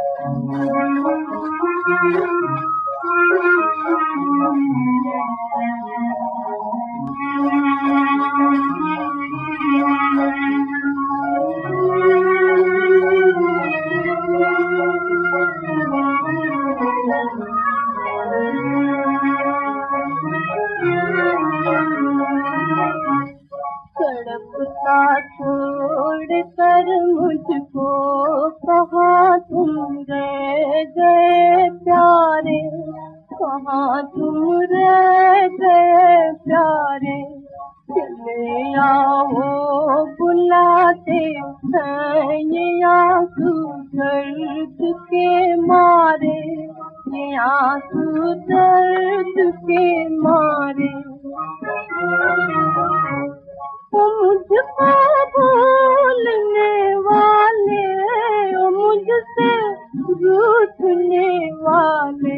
तड़पता छोड़ कर मुझको कहाँ तुम रह गए प्यारे, कहाँ तुम रह गए प्यारे। चले आओ बुलाते हैं ये आंसू दर्द के मारे, ये आंसू दर्द के मारे। मुझको भूलने वाले, मुझसे रूठने वाले,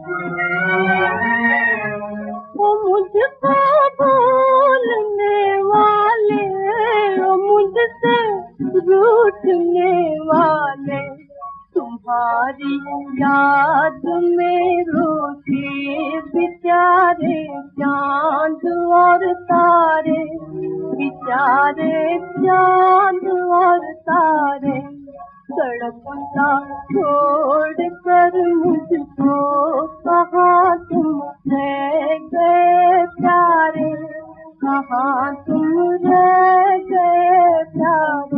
मुझको भूलने वाले, मुझसे रूठने वाले। तुम्हारी याद में रोते बेचारे चांद और तारे, बेचारे चांद और तारे। तड़पता छोड़ कर मुझको कहाँ तुम रह गए प्यारे, कहाँ तुम रह गए प्यारे।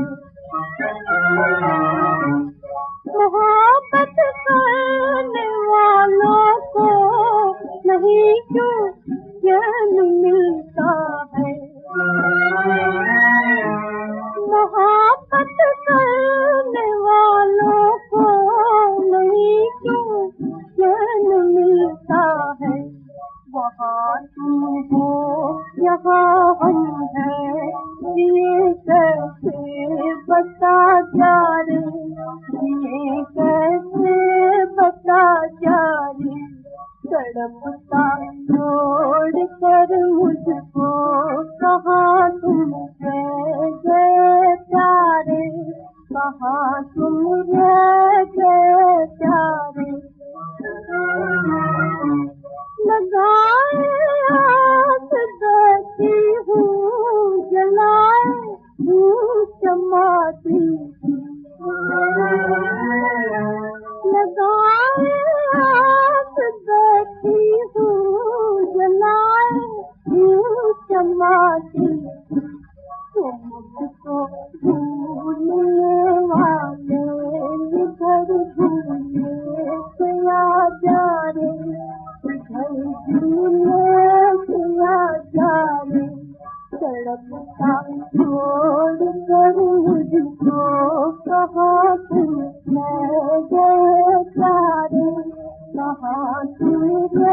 मोहब्बत करने वालों को नहीं क्यों चैन मिलता है, मोहब्बत करने वालों को नहीं क्यों चैन मिलता है। वहाँ तुम हो यहाँ हम हैं, ये कैसे बता जा रे, ये कैसे बता जा रे। तड़पता छोड़ कर मुझको कहाँ तुम रह गए प्यारे, कहाँ तुम रह गए प्यारे। लगाए आस देती हूँ, जलाए हूँ चमाती, लगाए आस देती हूँ, जलाए हूँ चमाती। मुझको भूलने वाले इधर भूले क्या जा रे, इधर भूले क्या जा रे। तड़पता छोड़ कर मुझको कहाँ तुम रह गए प्यारे, कहाँ तुम